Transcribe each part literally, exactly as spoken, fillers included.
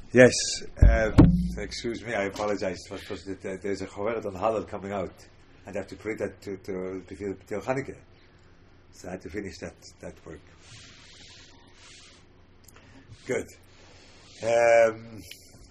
Yes, uh, excuse me, I apologize. Because there's a Choveret on Halal coming out, and I have to pray that to to to feel till Chanukah. So I had to finish that that work. Good. Um,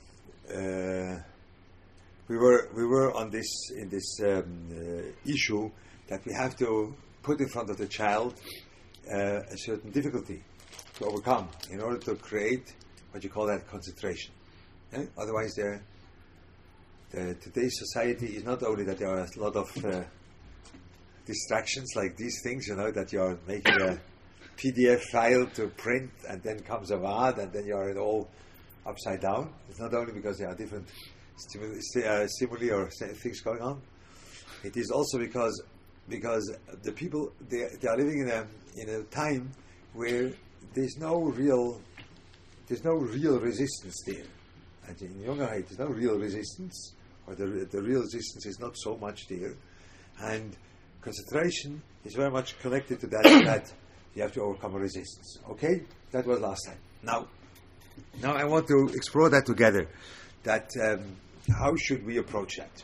uh, we were we were on this in this um, uh, issue that we have to put in front of the child uh, a certain difficulty to overcome in order to create what you call that concentration. Eh? Otherwise, the, the today's society is not only that there are a lot of uh, distractions like these things, you know, that you are making a P D F file to print and then comes a word and then you are all upside down. It's not only because there are different stimuli, uh, stimuli or things going on. It is also because because the people they they are living in a in a time where there's no real there's no real resistance there. And in younger height, there's no real resistance, or the the real resistance is not so much there, and concentration is very much connected to that that you have to overcome a resistance. Okay, that was last time. Now, now I want to explore that together. That um, how should we approach that?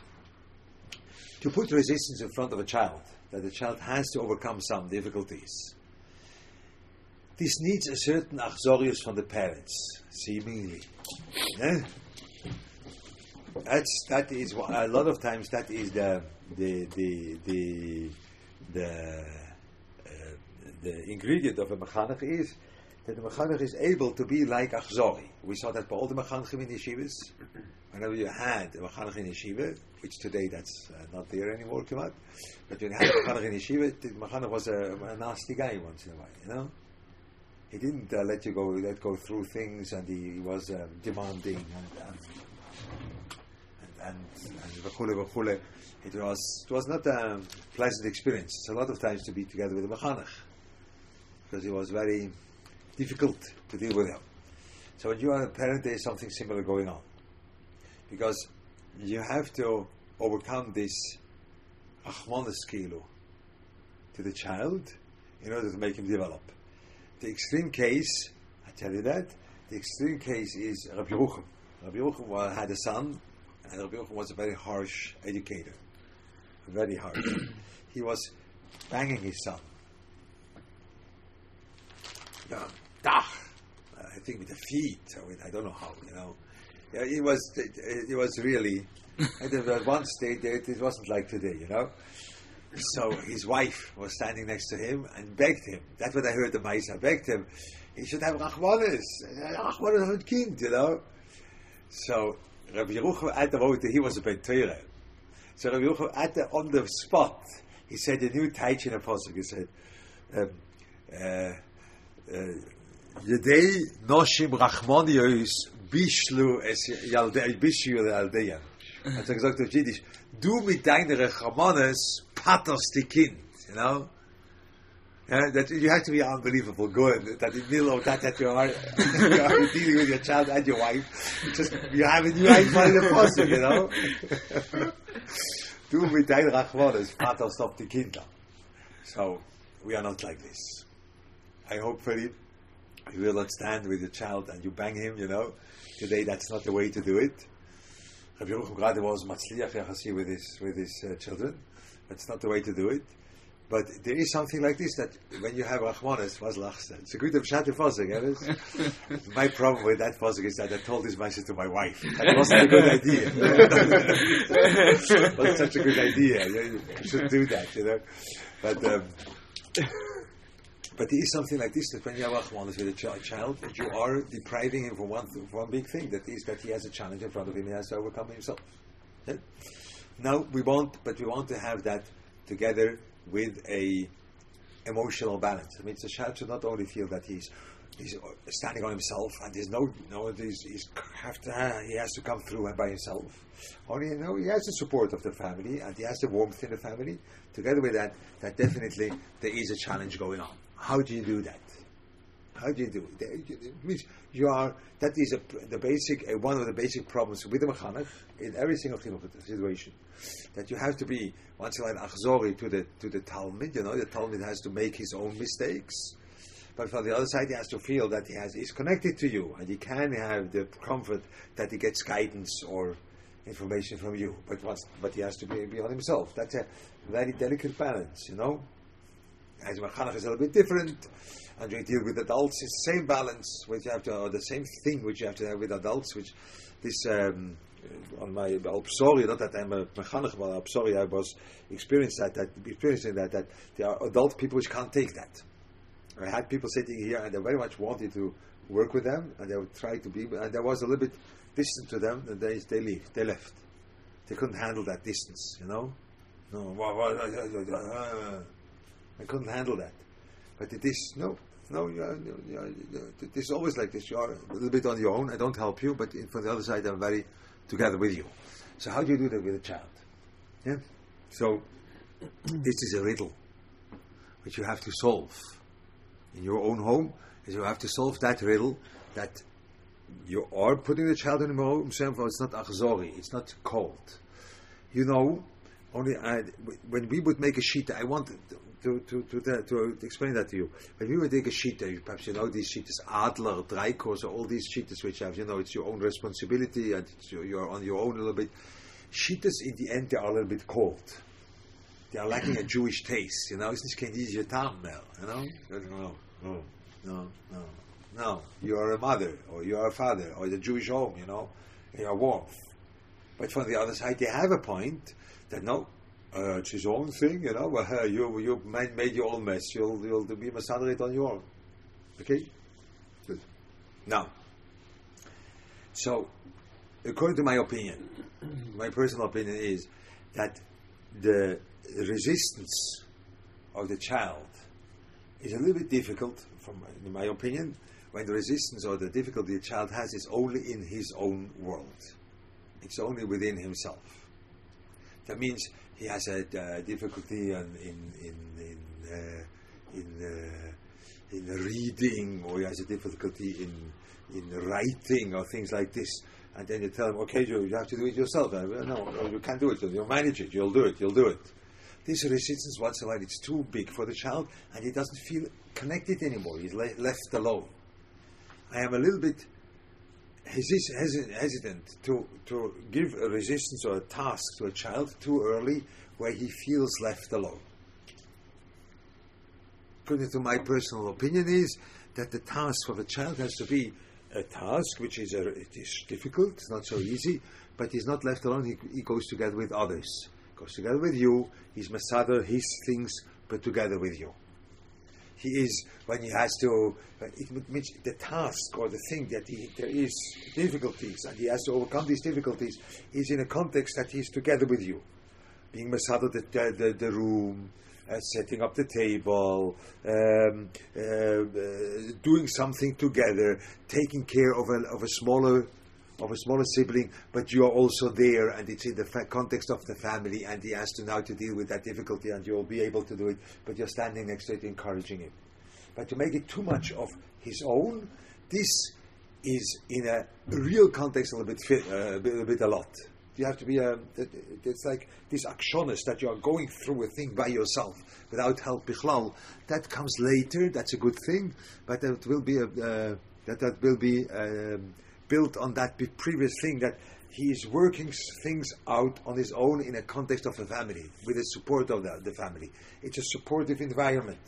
To put resistance in front of a child, that the child has to overcome some difficulties. This needs a certain achzorius from the parents, seemingly. Yeah? That's that is a lot of times that is the the the the the, uh, the ingredient of a mechanech is that the mechanech is able to be like achzori. We saw that by all the mechanechim in yeshivas. Whenever you had a mechanech in yeshiva, which today that's uh, not there anymore, come out. But when you had a mechanech in yeshiva, the mechanech was a, a nasty guy once in a while, you know. He didn't uh, let you go, let go through things, and he was um, demanding and and and and v'chule v'chule. It was it was not a pleasant experience. It's a lot of times to be together with a mechanech because it was very difficult to deal with him. So when you are a parent, there is something similar going on because you have to overcome this achmanas kilu to the child in order to make him develop. The extreme case, I tell you that, the extreme case is Rabbi Yerucham. Rabbi Yerucham had a son, and Rabbi Yerucham was a very harsh educator. Very harsh. He was banging his son. Yeah, dach. I think with the feet, or with, I don't know how, you know. Yeah, it was, it, it was really, at one stage, it wasn't like today, you know. So his wife was standing next to him and begged him. That's what I heard the Maisa. Begged him. He should have Rachmanis. Rachmanis on kind, you know. So Rabbi Yerucham at the moment, he was a Ben Torah. So Rabbi Yerucham at the, on the spot, he said a new taich in a pasuk. He said, um, uh, Yedei noshim Rachmanios bishlu es yaldei bishu yaldeiam. Hat er gesagt auf Jiddisch, du mit deiner Rachmanis paterst die Kind, you know? Yeah, that you have to be unbelievable good, that in the middle of that, that you are, you are dealing with your child and your wife, just, you have a new idea in the person, you know? Du mit deiner Rachmanis paterst auf die Kinder. So, we are not like this. I hope, Philip, you will not stand with your child and you bang him, you know? Today, that's not the way to do it. Rabbi Yerucham Grade was matzliach yachasi with his with his uh, children. That's not the way to do it. But there is something like this that when you have Rachmanis, was lachsta. It's a good pshat fasik. My problem with that fasik is that I told this message to my wife. That wasn't a good idea. It wasn't such a good idea. You shouldn't do that, you know. But um, but there is something like this that when you have Rachmanis with a ch- child, that you are depriving him from one th- from one big thing. That is that he has a challenge in front of him. He has to overcome himself. Okay? Now we want, but we want to have that together with a emotional balance. I mean, the child should not only feel that he's he's standing on himself and there's no no he's, he's have to uh, he has to come through by himself. Only you know he has the support of the family and he has the warmth in the family. Together with that, that definitely there is a challenge going on. How do you do that? How do you do it? It means you are, that is a, the basic, uh, one of the basic problems with the mechanech in every single situation. That you have to be, once in a while, achzori to the, to the Talmud, you know, the Talmud has to make his own mistakes, But from the other side, he has to feel that he has is connected to you, and he can have the comfort that he gets guidance or information from you. But must, but he has to be, be on himself. That's a very delicate balance, you know. As Mechanech is a little bit different, and we deal with adults, it's the same balance which you have to, or the same thing which you have to have with adults. Which this um, on my Al Psori, not that I'm a Mechanech, but Al Psori, I was experienced that, that experiencing that that there are adult people which can't take that. I had people sitting here, and they very much wanted to work with them, and they would try to be, and there was a little bit distant to them, and they they left. They left. They couldn't handle that distance, you know. No, I couldn't handle that. But it is no, no. You're, you're, you're, it is always like this. You're a little bit on your own. I don't help you, but in, from the other side, I'm very together with you. So how do you do that with a child? Yeah. So this is a riddle which you have to solve in your own home. Is you have to solve that riddle that you are putting the child in the home. It's not achzori. It's not cold. You know, only I, when we would make a sheet, I wanted to to, to to to explain that to you. When we would take a sheet, perhaps you know these sheets, Adler, Dreikos, all these sheets which have, you know, it's your own responsibility and it's your, you're on your own a little bit. Sheets in the end they are a little bit cold. They are lacking a Jewish taste, you know. It's not kein jüdischer Tag mehr, you know. No, no, no, no, no. You are a mother, or you are a father, or the Jewish home, you know. You are warmth. But from the other side, they have a point that no, uh, it's his own thing, you know. Well, uh, you you made, made your own mess. You'll you'll be masadered on your own. Okay, good. Now, so according to my opinion, my personal opinion is that the resistance of the child is a little bit difficult, from my, in my opinion, when the resistance or the difficulty the child has is only in his own world. It's only within himself. That means he has a uh, difficulty in in in in, uh, in, uh, in reading, or he has a difficulty in in writing, or things like this. And then you tell him, okay, you, you have to do it yourself. Uh, no, no, you can't do it. You'll manage it. You'll do it. You'll do it. This resistance, once in a while, it's too big for the child, and he doesn't feel connected anymore. He's le- left alone. I am a little bit hesit- hesitant to, to give a resistance or a task to a child too early where he feels left alone. According to my personal opinion is that the task of a child has to be a task which is a, it is difficult, it's not so easy, but he's not left alone. He, he goes together with others. Goes together with you. He's masader his things, but together with you. He is, when he has to, it means the task or the thing that he, there is difficulties and he has to overcome these difficulties is in a context that he's together with you. Being masader the, the, the room, uh, setting up the table, um, uh, uh, doing something together, taking care of a, of a smaller of a smaller sibling, but you are also there, and it's in the fa- context of the family, and he has to now to deal with that difficulty, and you'll be able to do it, but you're standing next to it, encouraging him. But to make it too much of his own, this is in a real context a little bit, fit, uh, a, bit a bit a lot. You have to be a, it's like this akshonis that you are going through a thing by yourself without help bichlal. That comes later. That's a good thing, but it will be a uh, that that will be. Um, built on that previous thing that he is working things out on his own in a context of a family, with the support of the, the family. It's a supportive environment.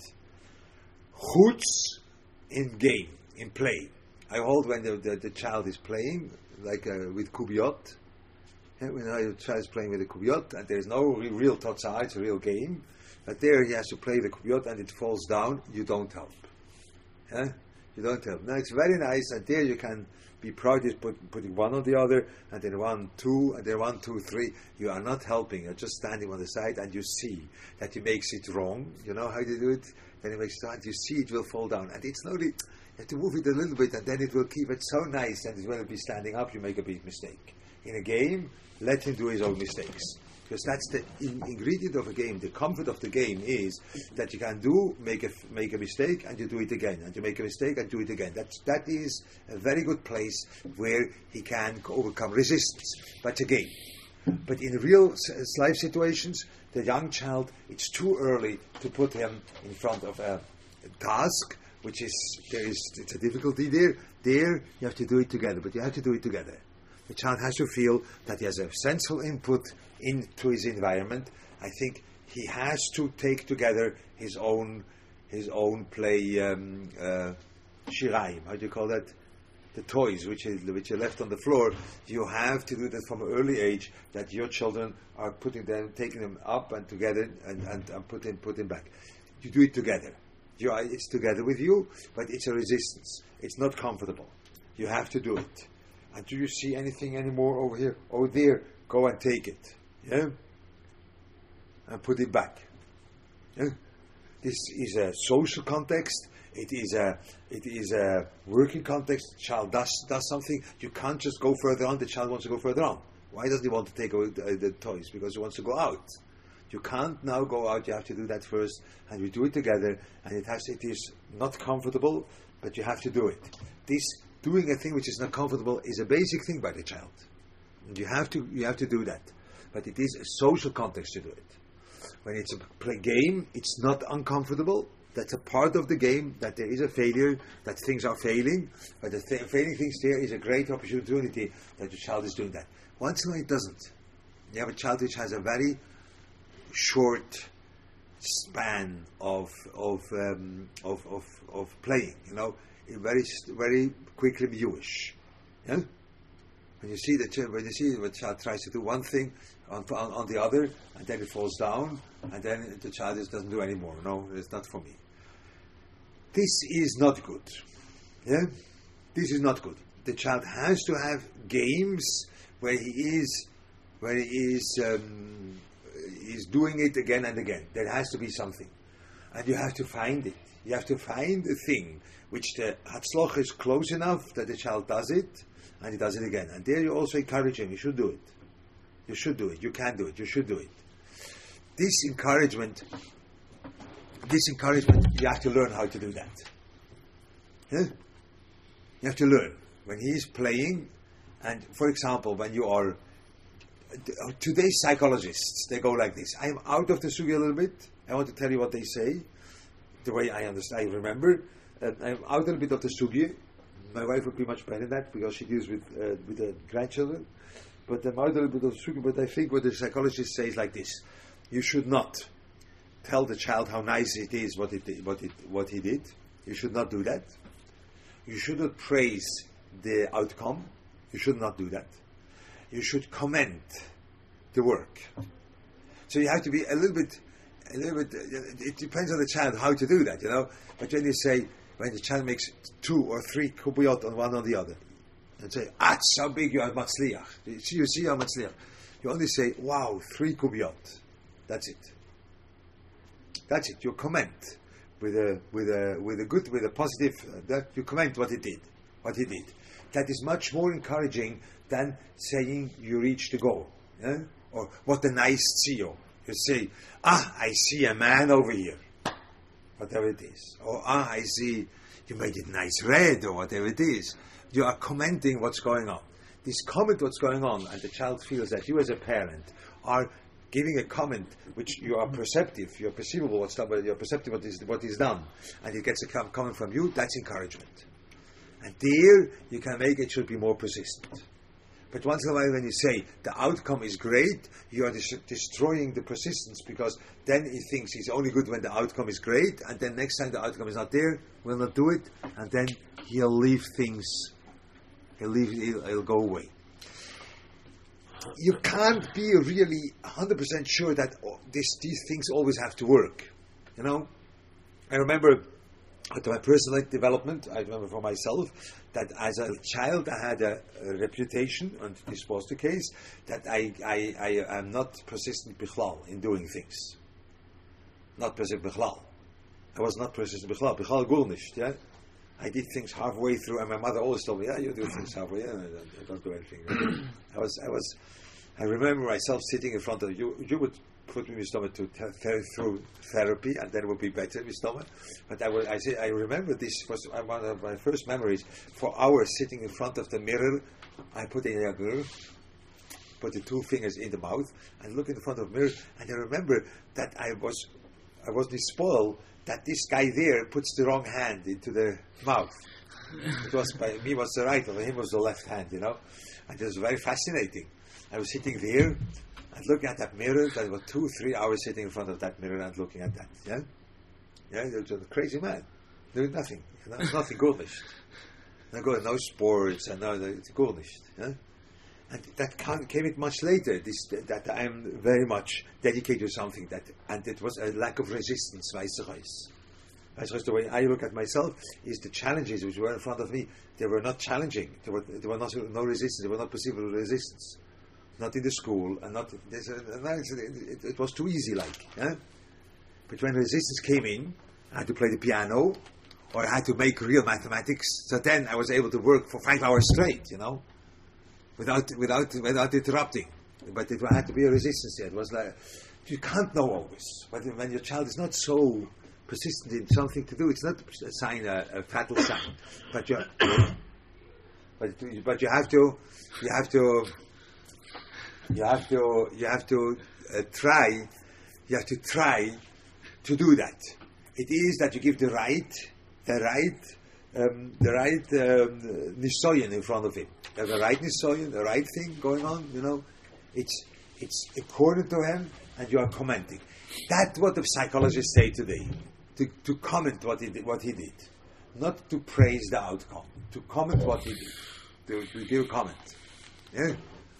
Chutz in game, in play. I hold when the, the, the child is playing, like uh, with kubiot. Yeah, when a child is playing with the kubiot, and there is no real, real totzah, it's a real game. But there he has to play the kubiot and it falls down, you don't help. Yeah? You don't help. Now it's very nice, and there you can be proud of put, putting one on the other, and then one, two, and then one, two, three. You are not helping. You're just standing on the side, and you see that he makes it wrong. You know how you do it? Then he makes it wrong. You see it will fall down. And it's slowly, you have to move it a little bit, and then it will keep it so nice, and it will be standing up. You make a big mistake. In a game, let him do his own mistakes. Because that's the in- ingredient of a game. The comfort of the game is that you can do make a make a mistake and you do it again, and you make a mistake and do it again. That's that is a very good place where he can overcome resistance. But it's a game. But in real life situations, the young child, it's too early to put him in front of a task which is, there is, it's a difficulty there. There, you have to do it together, but you have to do it together. The child has to feel that he has a central input into his environment. I think he has to take together his own, his own play, um, uh, shiraim, how do you call that? The toys which are, which are left on the floor. You have to do that from an early age, that your children are putting them, taking them up and together and, and, and putting, putting back. You do it together. You are, it's together with you, but it's a resistance. It's not comfortable. You have to do it. And do you see anything anymore over here? Over there, go and take it. Yeah? And put it back. Yeah? This is a social context. It is a it is a working context. The child does does something. You can't just go further on. The child wants to go further on. Why doesn't he want to take away the, the toys? Because he wants to go out. You can't now go out. You have to do that first, and we do it together. And it has it is not comfortable, but you have to do it. This doing a thing which is not comfortable is a basic thing by the child. And you have to you have to do that. But it is a social context to do it. When it's a play game, it's not uncomfortable. That's a part of the game, that there is a failure, that things are failing, but the th- failing things there is a great opportunity that the child is doing that. Once in a while it doesn't. You have a child which has a very short span of of um, of, of of playing, you know, very very quickly viewers. Yeah? When you see the ch- when you see the child tries to do one thing on, on on the other, and then it falls down, and then the child just doesn't do anymore. No, it's not for me. This is not good. Yeah, this is not good. The child has to have games where he is, where he is, um, is doing it again and again. There has to be something, and you have to find it. You have to find a thing which the hatzloch is close enough that the child does it, and he does it again. And there you also encourage him. You should do it. You should do it. You can do it. You should do it. This encouragement. This encouragement, you have to learn how to do that. Yeah? You have to learn. When he is playing, and for example, when you are, today's psychologists, they go like this. I am out of the sugi a little bit. I want to tell you what they say, the way I understand, I remember. Uh, I'm out a little bit of the sugi. My wife would be much better than that, because she deals with uh, with the grandchildren. But I'm out a little bit of the sugi, but I think what the psychologist says like this. You should not tell the child how nice it is what it what it what he did. You should not do that. You should not praise the outcome. You should not do that. You should comment the work. So you have to be a little bit, a little bit. It depends on the child how to do that, you know. But when you say when the child makes two or three kubiyot on one or the other, and say, "Ah, it's so big you are matzliach." You see how matzliach. You only say, "Wow, three kubiyot." That's it. That's it. You comment with a with a with a good with a positive. Uh, that you comment what he did, what he did. That is much more encouraging than saying you reached the goal, yeah? Or what a nice tzio. You say, ah, I see a man over here, whatever it is. Or ah, I see you made it nice red, or whatever it is. You are commenting what's going on. This comment what's going on, and the child feels that you as a parent are giving a comment which you are perceptive, you're perceivable what's done, you're perceptive what is what is done, and it gets a com- comment from you. That's encouragement, and there you can make it should be more persistent. But once in a while, when you say the outcome is great, you are dis- destroying the persistence, because then he thinks he's only good when the outcome is great, and then next time the outcome is not there, will not do it, and then he'll leave things, he'll leave, he'll, he'll go away. You can't be really one hundred percent sure that this, these things always have to work. You know, I remember at my personal development, I remember for myself that as a child I had a, a reputation, and this was the case, that I, I, I am not persistent bichlal in doing things. Not persistent bichlal. I was not persistent bichlal. Bichlal gar nicht, yeah? I did things halfway through, and my mother always told me, "Yeah, you do things halfway. Yeah, I don't, I don't do anything." I was, I was, I remember myself sitting in front of you. You would put me in my stomach to te- te- through therapy, and then it would be better in my stomach. But I, was, I say, I remember this was one of my first memories. For hours sitting in front of the mirror, I put in a mirror, put the two fingers in the mouth, and look in the front of the mirror. And I remember that I was I wasn't spoiled that this guy there puts the wrong hand into the mouth. It was by me was the right, and him was the left hand, you know. And it was very fascinating. I was sitting there and looking at that mirror. That was two, three hours sitting in front of that mirror and looking at that. Yeah, yeah, it was a crazy man doing nothing. You know, nothing Gornish. No good, no sports, and no, it's Gornish. Yeah? And that came it much later. This that I am very much dedicated to something that, and it was a lack of resistance. The way I look at myself is the challenges which were in front of me. They were not challenging. There were there were not no resistance. There were not perceivable resistance. Not in the school, and not. There's a, it, it was too easy, like. Yeah? But when resistance came in, I had to play the piano, or I had to make real mathematics. So then I was able to work for five hours straight. You know. Without, without, without interrupting, but it had to be a resistance there. It was like you can't know always. But when your child is not so persistent in something to do, it's not a sign, a, a fatal sign. But you, but but you have to, you have to, you have to, you have to uh, try, you have to try to do that. It is that you give the right, the right. Um, the right um, nisoyan in front of him. You have the right nisoyan, the right thing going on, you know. It's it's important to him, and you are commenting. That's what the psychologists say today. To, to comment what he did, what he did, not to praise the outcome. To comment what he did, to, to give a comment. Yeah.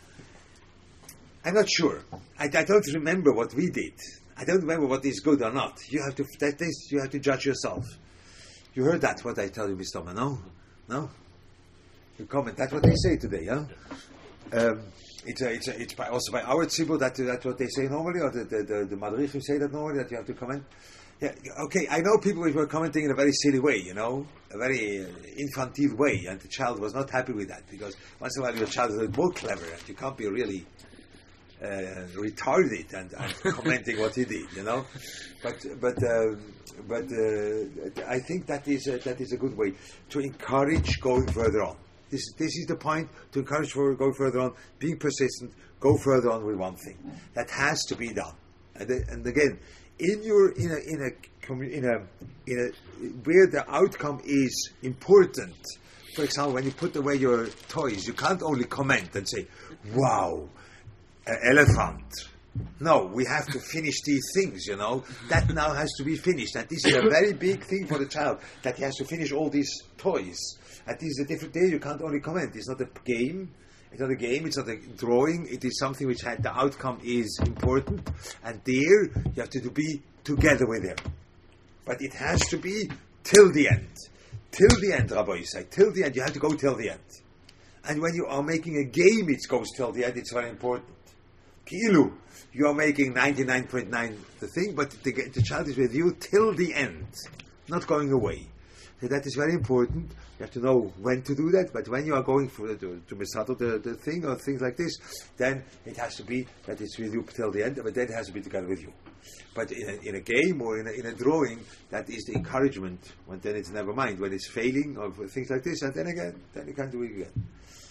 I'm not sure. I, I don't remember what we did. I don't remember what is good or not. You have to that is you have to judge yourself. You heard that, what I tell you, Mister Thomas, no? No? You comment, that's what they say today, huh? Um, it's, a, it's, a, it's by, also by our tzibur, that, that's what they say normally, or the, the, the, the madrichim say that normally, that you have to comment. Yeah, okay, I know people were commenting in a very silly way, you know, a very uh, infantile way, and the child was not happy with that, because once in a while your child is more clever, and you can't be really uh, retarded and, and commenting what he did, you know? But, but, um, But uh, I think that is a, that is a good way to encourage going further on. This this is the point, to encourage for going further on, being persistent, go further on with one thing. That has to be done. And, and again, in your in a in a in a in a where the outcome is important. For example, when you put away your toys, you can't only comment and say, "Wow, an elephant." No, we have to finish these things, you know. That now has to be finished. And this is a very big thing for the child, that he has to finish all these toys. And this is a different day. You can't only comment. It's not a game. It's not a game. It's not a drawing. It is something which had, the outcome is important. And there, you have to be together with him. But it has to be till the end. Till the end, Rabbi Yisai. Till the end. You have to go till the end. And when you are making a game, it goes till the end. It's very important. Kilu, you are making ninety-nine point nine the thing, but the, the child is with you till the end, not going away. So that is very important. You have to know when to do that, but when you are going for to, to misato the, the thing or things like this, then it has to be that it's with you till the end, but then it has to be together with you. But in a, in a game or in a, in a drawing, that is the encouragement. When then it's never mind. When it's failing or things like this, and then again, then you can do it again.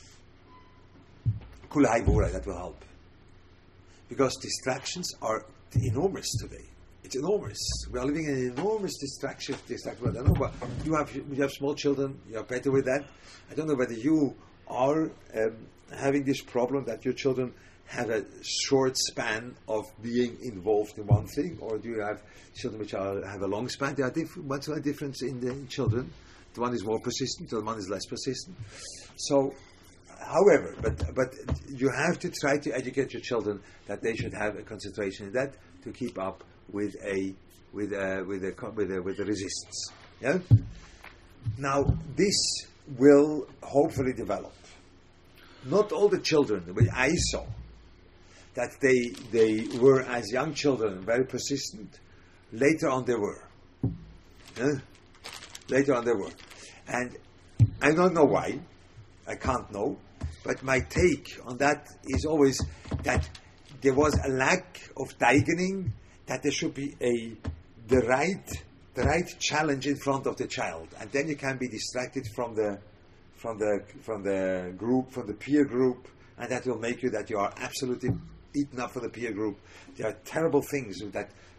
Kulai Bura, that will help. Because distractions are enormous today. It's enormous. We are living in an enormous distraction. distraction. I don't know, but you have you have small children. You are better with that. I don't know whether you are um, having this problem that your children have a short span of being involved in one thing, or do you have children which are have a long span? There are diff- what's the difference in the children? The one is more persistent. The one is less persistent. So. However, but but you have to try to educate your children that they should have a concentration in that to keep up with a with a with a with a, with a resistance. Yeah. Now this will hopefully develop. Not all the children, but I saw that they they were as young children very persistent. Later on, they were. Yeah? Later on, they were, and I don't know why. I can't know. But my take on that is always that there was a lack of daigening, that there should be a the right the right challenge in front of the child, and then you can be distracted from the from the from the group, from the peer group, and that will make you that you are absolutely eaten up for the peer group. There are terrible things that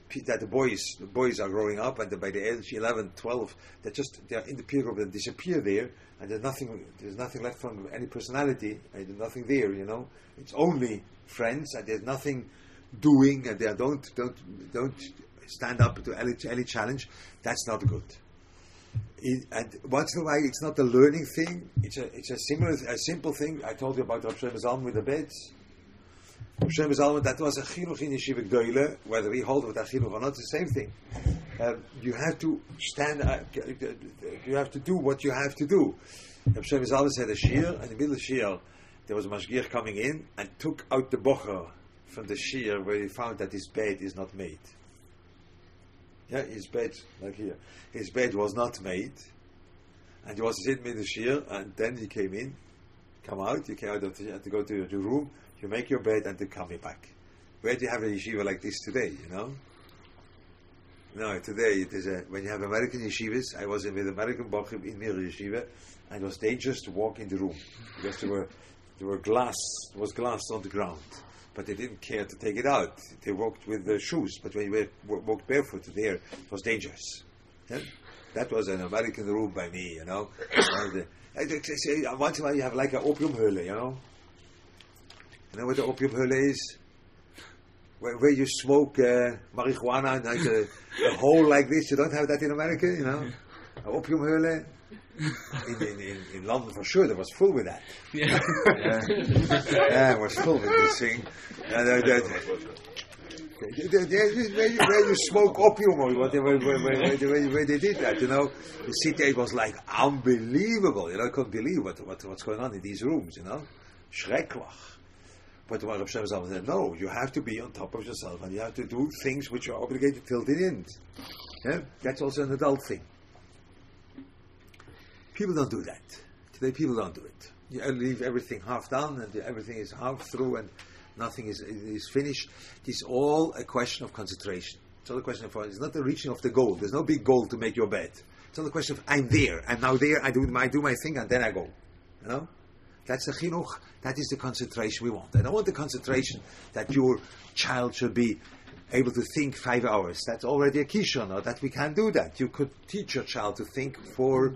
that the boys the boys are growing up, and by the age eleven, twelve, they're just they're in the peer group and disappear there, and there's nothing there's nothing left from any personality, and there's nothing there, you know. It's only friends, and there's nothing doing, and they don't don't don't stand up to any, any challenge. That's not good. It, and once in a while, it's not a learning thing. It's a it's a similar a simple thing. I told you about Rav Shlomo Zalman with the beds. Rav Shlomo Zalman, that was a chinuch in yeshiva gedola. Whether he holds with that chinuch or not, it's the same thing. Um, you have to stand. Uh, you have to do what you have to do. Rav Shlomo Zalman said a shir, and in the middle of the shir, there was a mashgiach coming in and took out the bocher from the shir where he found that his bed is not made. Yeah, his bed, like here, his bed was not made, and he was sitting in the shir, and then he came in, come out, you came out of the, you have to go to your room, you make your bed, and then come back. Where do you have a yeshiva like this today, you know? No, today, it is a, when you have American yeshivas, I was in with American bochum in Mir yeshiva, and it was dangerous to walk in the room, because there were, there were glass, there was glass on the ground. But they didn't care to take it out. They walked with the shoes, but when you walked barefoot there, it was dangerous. Yeah? That was an American rule by me, you know. And, uh, once in a while you have like an opium höhle, you know. You know what the opium höhle is? Where, where you smoke uh, marijuana and like a, a hole like this. You don't have that in America, you know. An opium höhle. In, in, in, in London for sure, there was full with that. Yeah, yeah, yeah it was full with this thing. And, uh, that, where, you, where you smoke opium or whatever, where, where, where, where, where they did that, you know, the city was like unbelievable. You know, I couldn't believe what, what what's going on in these rooms. You know, schrecklich. But Rav Shlomo Zalman said, no, you have to be on top of yourself, and you have to do things which you're obligated till the end. Yeah, that's also an adult thing. People don't do that. Today people don't do it. You leave everything half done and everything is half through and nothing is is finished. It's all a question of concentration. It's all a question of, it's not the reaching of the goal. There's no big goal to make your bed. It's all a question of, I'm there, I'm now there, I do my, I do my thing and then I go. You know? That's the chinuch. That is the concentration we want. I don't want the concentration that your child should be able to think five hours. That's already a kishon, or that we can't do that. You could teach your child to think for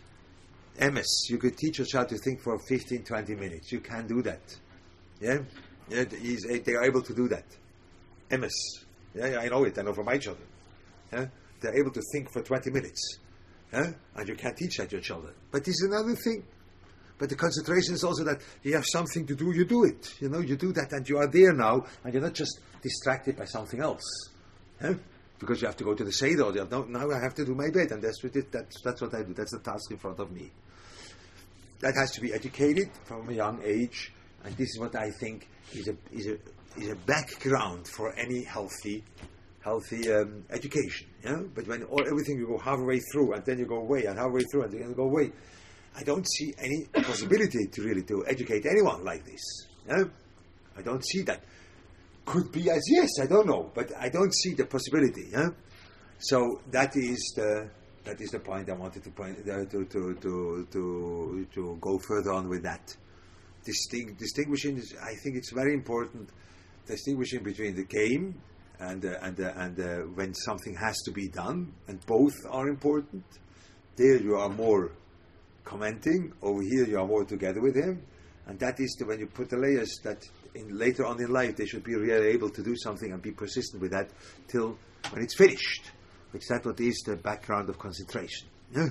M S, you could teach your child to think for fifteen, twenty minutes. You can do that. Yeah? Yeah, he's, they are able to do that. M S. Yeah, yeah, I know it. I know from my children. Yeah? They're able to think for twenty minutes. Yeah? And you can't teach that to your children. But this is another thing. But the concentration is also that you have something to do, you do it. You know, you do that and you are there now, and you're not just distracted by something else. Yeah? Because you have to go to the Seder, or you have, no, now I have to do my bed, and that's what, it, that's, that's what I do. That's the task in front of me. That has to be educated from a young age, and this is what I think is a is a is a background for any healthy healthy um, education. You know? But when all, everything you go halfway through, and then you go away, and halfway through, and then you go away, I don't see any possibility to really to educate anyone like this. You know? I don't see that. Could be as yes, I don't know, but I don't see the possibility. Yeah? So that is the that is the point I wanted to point uh, to, to to to to go further on with that. Disting, distinguishing, is, I think it's very important. Distinguishing between the game and uh, and uh, and uh, when something has to be done, and both are important. There you are more commenting. Over here you are more together with him, and that is the, when you put the layers that. In, later on in life, they should be really able to do something and be persistent with that till when it's finished. Which that what is the background of concentration. Yeah.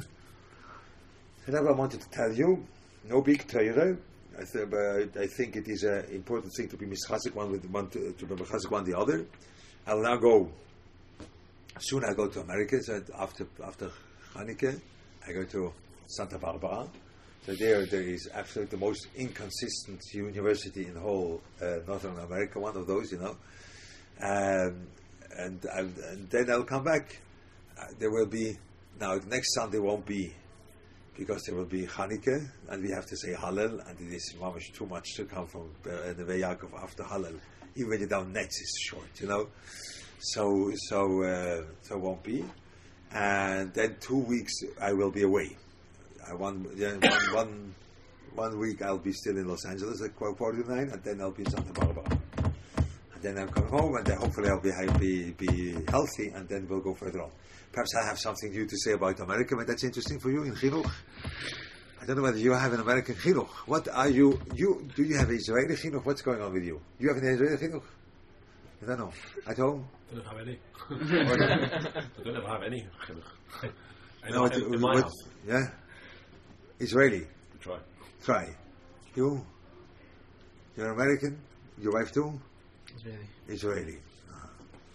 So that's what I wanted to tell you. No big Torah. I, th- uh, I think it is an important thing to be mischazik one with one to, to be mischazik one the other. I'll now go. Soon I go to America. So after after Hanukkah, I go to Santa Barbara. So there, there is absolutely the most inconsistent university in the whole uh, Northern America, one of those, you know. Um, and, and, and then I'll come back. Uh, there will be, now next Sunday won't be, because there will be Hanukkah, and we have to say Hallel, and it is much too much to come from uh, the Neve Yaakov after Hallel. Even when the down nets is short, you know. So, so, uh, so won't be. And then two weeks I will be away. Uh, one, yeah, one, one, one week I'll be still in Los Angeles at quarter to nine, and then I'll be in Santa Barbara. And then I'm coming home, and then hopefully I'll be, I'll be be healthy, and then we'll go further on. Perhaps I have something new to say about America, but that's interesting for you in Chinuch. I don't know whether you have an American Chinuch. What are you, you, do you have Israeli Chinuch? What's going on with you? You have an Israeli Chinuch? I don't know. At home? I don't have any. I don't ever have any. I know, No, in, what- in my what- house. Yeah? Israeli? Try. Try. You? You're American? Your wife too? Israeli. Israeli. Uh-huh.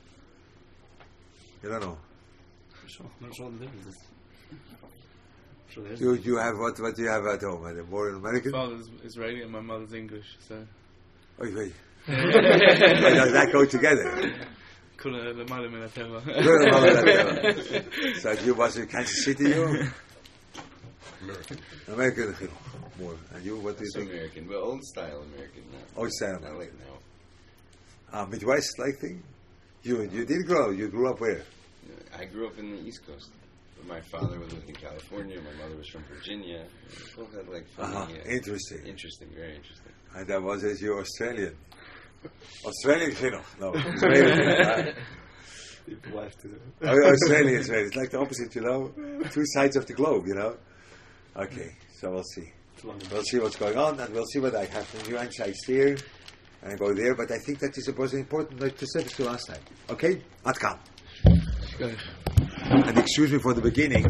You don't know. Sure. Not sure what the difference is. Sure there is. You you have what what do you have at home? Are they more American? My father's Israeli and my mother's English, so Oh, wait. Why does that go together? كل المعلم من التهوى. Good, well, that's, uh, so you was in Kansas City, you? American. More. And you, what do you Also think? American, but old style American. Not, Old style not American. like now. Uh, Midwest like thing? You you did grow. You grew up where? I grew up in the East Coast. But my father was lived in California. My mother was from Virginia. We both had like funny, Uh-huh. uh, Interesting. interesting, very interesting. And that was as you Australian. Australian Chino. No. Australian. uh, Australian Israeli. It's like the opposite, you know. Two sides of the globe, you know. Okay, so we'll see. We'll see what's going on, and we'll see what I have from new insights here, and I go there. But I think that is was important, like to say this to last time. Okay, Atkan. And excuse me for the beginning.